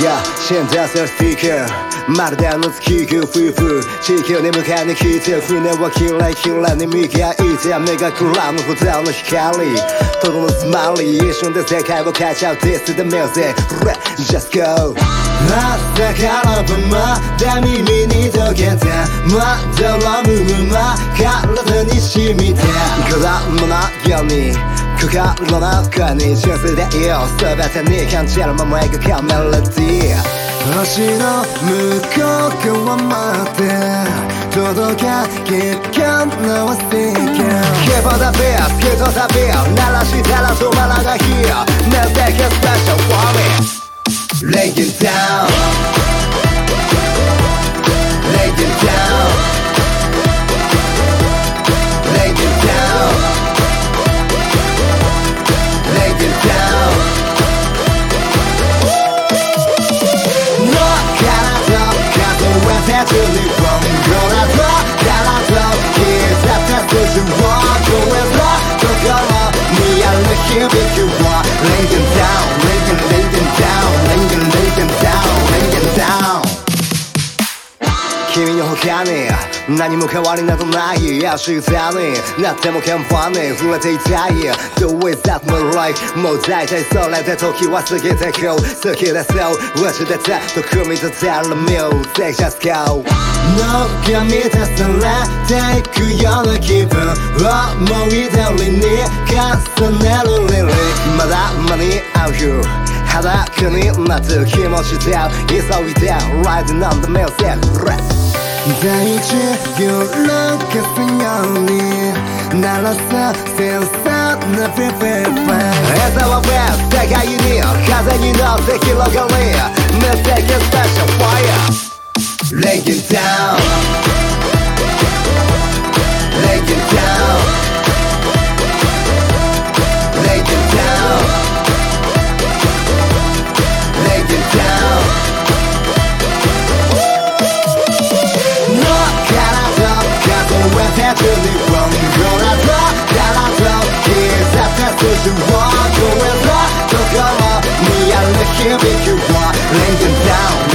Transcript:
が死んだセルスピーカーまるでの月がフーフー地球に向かいに来て船はキラキラに磨いて目がくらむほどの光とどのスマイリー一瞬で世界を変えちゃう This is the music Just go 朝から晩まで耳に溶けてまどろむまま体に染みて子供のように心の中に純粋でいよう全てに感じるまま描くメロディー星の向こう側まで届けかの世界 Keep on the beat, keep on the beat 鳴らしたら止まらない Here Make it special for me Lay it down Lay it down Lay it down Lay it down Naturally from gonna talk, gotta talk, kids that that's what you want, go and rock, go color, me I look here if you want, lay them down, lay them down, lay them down, lay them down. 君の他に何も変わりなどない明日になっても鍵盤に触れていたい Do it that my life もう大体それで時は過ぎてく好きですよ打ち出てと組み立てる Music Just go のが満たされていくような気分思い通りに重ねるリリーまだ間に合うよ裸になって気持ちで急いで Riding on the music大地揺らかすように鳴らす繊細なフィフィフィ枝はウェス世界に風に乗って広がり Music is special fire Lay it down Lay it down Lay it down Lay it down Naturally from gonna talk, gotta talk, kids that that's what you want, go and rock, go color, me I look here if you want, lay them down